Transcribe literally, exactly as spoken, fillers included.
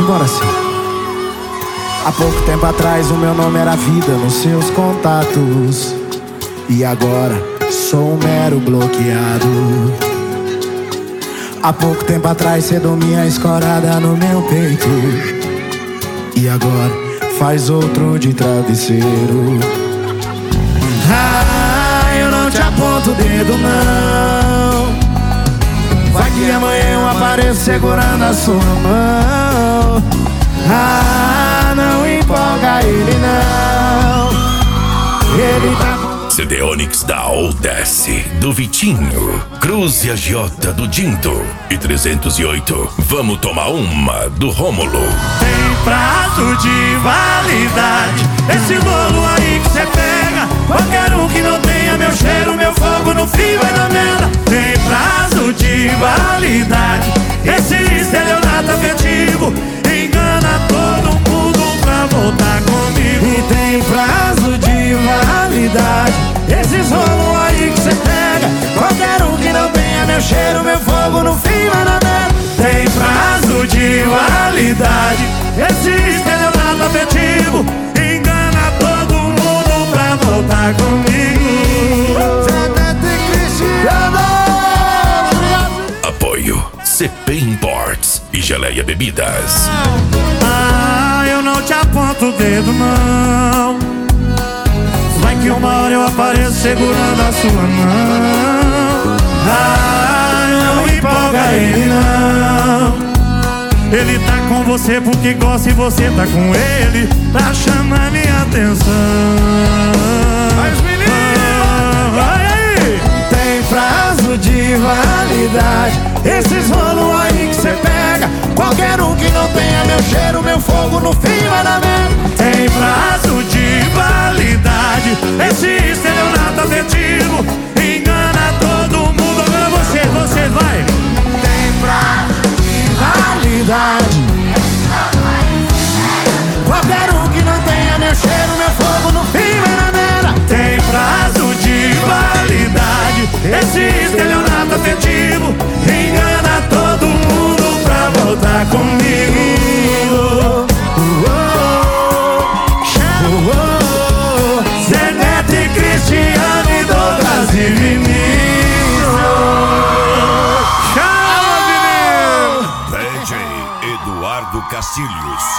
embora assim. Há pouco tempo atrás o meu nome era vida nos seus contatos, e agora sou um mero bloqueado. Há pouco tempo atrás cê dormia escorada no meu peito, e agora faz outro de travesseiro. Ah, eu não te aponto o dedo não. Vai que amanhã eu apareço segurando a sua mão. Ah, não empolga ele não. Ele tá com... C D Onix da Oldesse, do Vitinho, Cruz e Agiota do Dinto e trezentos e oito, Vamos Tomar Uma, do Rômulo. Tem prazo de validade esse bolo aí que cê pega. Qualquer um que não tenha meu cheiro, meu fogo no fio vai na merda. Tem prazo de validade esse estelionato afetivo, engana todo mundo pra voltar comigo. E tem prazo de validade esses rolos aí que cê pega. Qualquer um que não tenha meu cheiro, meu fogo no fim vai na merda. Tem prazo de validade esse estelionato afetivo, engana todo mundo pra voltar comigo. Apoio C P Imports e Geleia Bebidas. Ah, eu não te aponto o dedo não. Vai que uma hora eu apareço segurando a sua mão. Ah, não empolga ele não. Ele tá com você porque gosta e você tá com ele pra chamar minha atenção. Mas menino, vai aí! Tem prazo de validade esses rolos aí que cê pega. Qualquer um que não tenha meu cheiro, meu fogo no fim vai na merda. Tem prazo de validade esse estelionato afetivo, engana todo mundo. Agora você, você vai. Tem prazo de validade qualquer um que não tenha meu cheiro, meu fogo no fim vai na merda. Tem prazo de validade esse estelionato afetivo, engana todo mundo pra voltar comigo. Zé Neto e Cristiano e Douglas e Vinícius. Chama, menino! D J Eduardo Castilhos.